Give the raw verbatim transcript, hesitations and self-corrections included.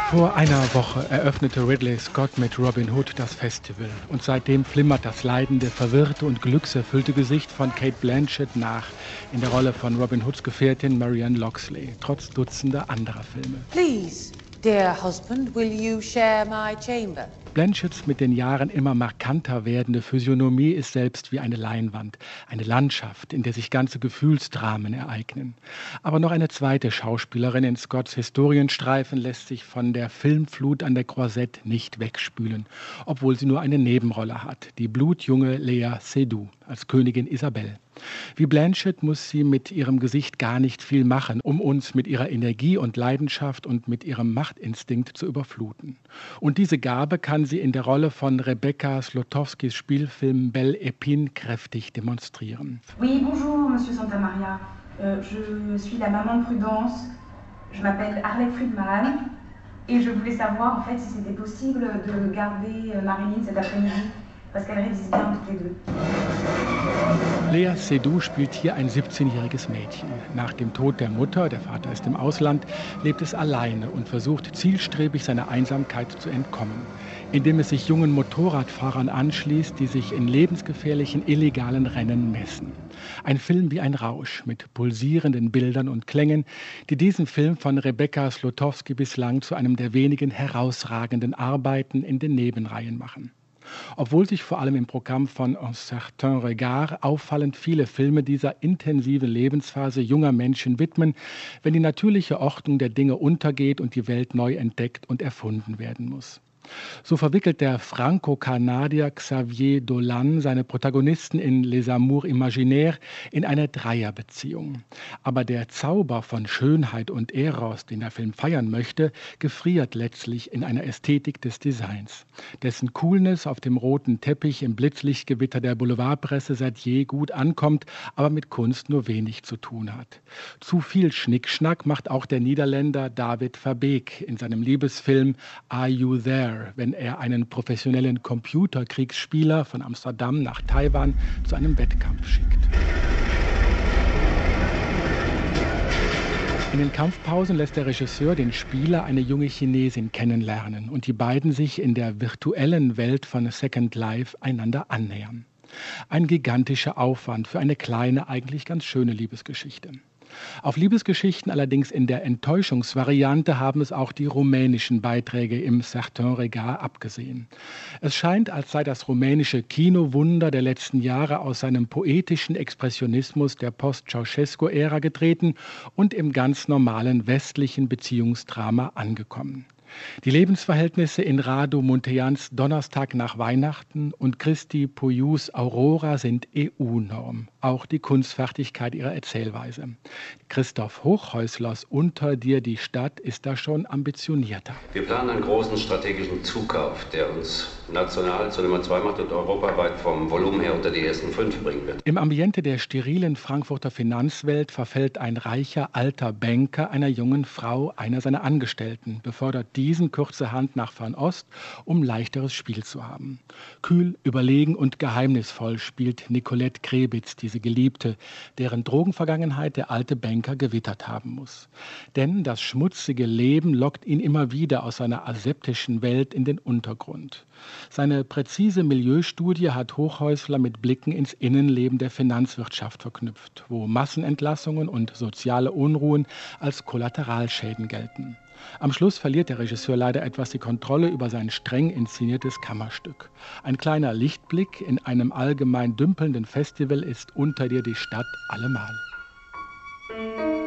Vor einer Woche eröffnete Ridley Scott mit Robin Hood das Festival. Und seitdem flimmert das leidende, verwirrte und glückserfüllte Gesicht von Cate Blanchett nach in der Rolle von Robin Hoods Gefährtin Marianne Loxley, trotz dutzender anderer Filme. Please, dear husband, will you share my chamber? Blanchetts mit den Jahren immer markanter werdende Physiognomie ist selbst wie eine Leinwand, eine Landschaft, in der sich ganze Gefühlsdramen ereignen. Aber noch eine zweite Schauspielerin in Scotts Historienstreifen lässt sich von der Filmflut an der Croisette nicht wegspülen, obwohl sie nur eine Nebenrolle hat, die blutjunge Lea Seydoux als Königin Isabelle. Wie Blanchett muss sie mit ihrem Gesicht gar nicht viel machen, um uns mit ihrer Energie und Leidenschaft und mit ihrem Machtinstinkt zu überfluten. Und diese Gabe kann sie in der Rolle von Rebecca Slotowskis Spielfilm Belle Épine kräftig demonstrieren. Oui, bonjour, Monsieur Santamaria. Euh, je suis la maman de Prudence. Je m'appelle Arlette Friedman. Et je voulais savoir, en fait, si c'était possible de garder Marilyn cet après-midi. Parce qu'elles révisent bien toutes les deux. Lea Seydoux spielt hier ein siebzehnjähriges Mädchen. Nach dem Tod der Mutter, der Vater ist im Ausland, lebt es alleine und versucht zielstrebig seiner Einsamkeit zu entkommen, indem es sich jungen Motorradfahrern anschließt, die sich in lebensgefährlichen illegalen Rennen messen. Ein Film wie ein Rausch mit pulsierenden Bildern und Klängen, die diesen Film von Rebecca Slotowski bislang zu einem der wenigen herausragenden Arbeiten in den Nebenreihen machen. Obwohl sich vor allem im Programm von Un certain regard auffallend viele Filme dieser intensiven Lebensphase junger Menschen widmen, wenn die natürliche Ordnung der Dinge untergeht und die Welt neu entdeckt und erfunden werden muss. So verwickelt der Franco-Kanadier Xavier Dolan seine Protagonisten in Les Amours Imaginaires in eine Dreierbeziehung. Aber der Zauber von Schönheit und Eros, den der Film feiern möchte, gefriert letztlich in einer Ästhetik des Designs, dessen Coolness auf dem roten Teppich im Blitzlichtgewitter der Boulevardpresse seit je gut ankommt, aber mit Kunst nur wenig zu tun hat. Zu viel Schnickschnack macht auch der Niederländer David Verbeek in seinem Liebesfilm Are You There?, wenn er einen professionellen Computerkriegsspieler von Amsterdam nach Taiwan zu einem Wettkampf schickt. In den Kampfpausen lässt der Regisseur den Spieler eine junge Chinesin kennenlernen und die beiden sich in der virtuellen Welt von Second Life einander annähern. Ein gigantischer Aufwand für eine kleine, eigentlich ganz schöne Liebesgeschichte. Auf Liebesgeschichten allerdings in der Enttäuschungsvariante haben es auch die rumänischen Beiträge im Certain Regard abgesehen. Es scheint, als sei das rumänische Kinowunder der letzten Jahre aus seinem poetischen Expressionismus der Post-Ceausescu-Ära getreten und im ganz normalen westlichen Beziehungsdrama angekommen. Die Lebensverhältnisse in Radu Munteans Donnerstag nach Weihnachten und Christi Puius Aurora sind E U-Norm. Auch die Kunstfertigkeit ihrer Erzählweise. Christoph Hochhäuslers Unter dir die Stadt ist da schon ambitionierter. Wir planen einen großen strategischen Zukauf, der uns national zur Nummer zwei macht und europaweit vom Volumen her unter die ersten fünf bringen wird. Im Ambiente der sterilen Frankfurter Finanzwelt verfällt ein reicher alter Banker einer jungen Frau einer seiner Angestellten, befördert diesen kurzerhand nach Fernost, um leichteres Spiel zu haben. Kühl, überlegen und geheimnisvoll spielt Nicolette Krebitz diese Geliebte, deren Drogenvergangenheit der alte Banker gewittert haben muss. Denn das schmutzige Leben lockt ihn immer wieder aus seiner aseptischen Welt in den Untergrund. Seine präzise Milieustudie hat Hochhäusler mit Blicken ins Innenleben der Finanzwirtschaft verknüpft, wo Massenentlassungen und soziale Unruhen als Kollateralschäden gelten. Am Schluss verliert der Regisseur leider etwas die Kontrolle über sein streng inszeniertes Kammerstück. Ein kleiner Lichtblick in einem allgemein dümpelnden Festival ist Unter dir die Stadt allemal.